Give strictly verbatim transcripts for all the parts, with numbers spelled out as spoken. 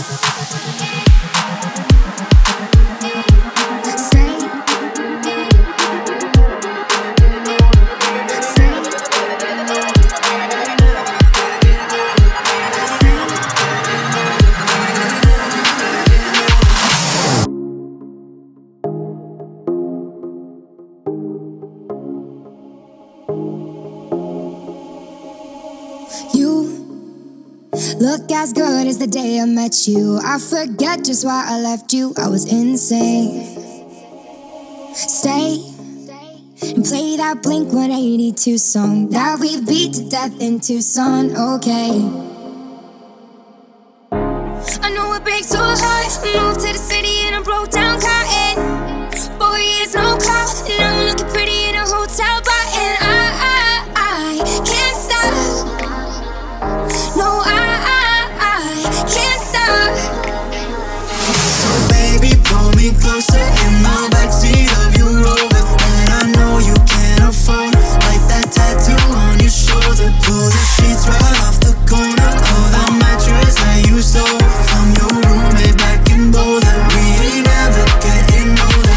Look as good as the day I met you. I forget just why I left you. I was insane. Stay and play that Blink one eighty-two song that we beat to death in Tucson. Okay. I know it breaks your heart. I moved to the city and I broke down cotton. Four years no call, and now I'm looking pretty in a hotel bar, and I, I, I can't stop. No, I, I, I can't stop. So baby, pull me closer in the backseat of your Rover that I know you can't afford. Like that tattoo on your shoulder. Pull the sheets right off the corner of the mattress that you stole from your roommate back in Boulder. We ain't ever getting older.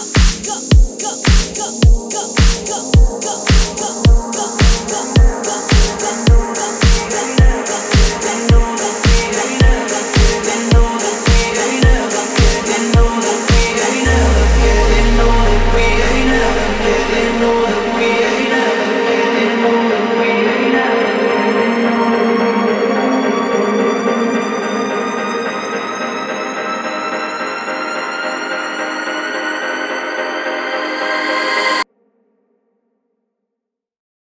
Go, go, go, go, go, go, go, go.